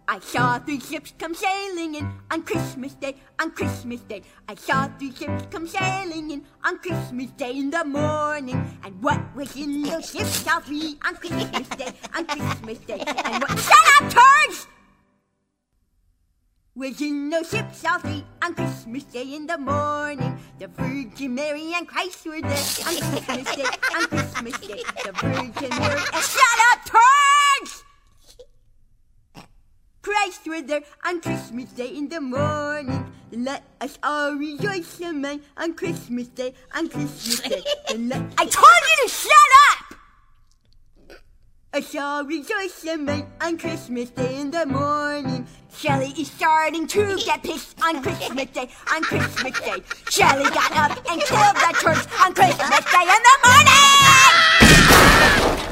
I saw 3 ships come sailing in on Christmas Day, on Christmas Day. I saw 3 ships come sailing in on Christmas Day in the morning. And what was in those ships shall be on Christmas Day, on Christmas Day. And what— shut up, turds! Was in those ships all 3 on Christmas Day in the morning. The Virgin Mary and Christ were there on Christmas Day, on Christmas Day. The Virgin Mary and— shut up, turds! Christ were there on Christmas Day in the morning. Let us all rejoice and man on Christmas Day, on Christmas Day. I told you to shut up! Us all rejoice and man on Christmas Day in the morning. Shelley is starting to get pissed on Christmas Day, on Christmas Day. Shelley got up and killed the turds on Christmas Day in the morning!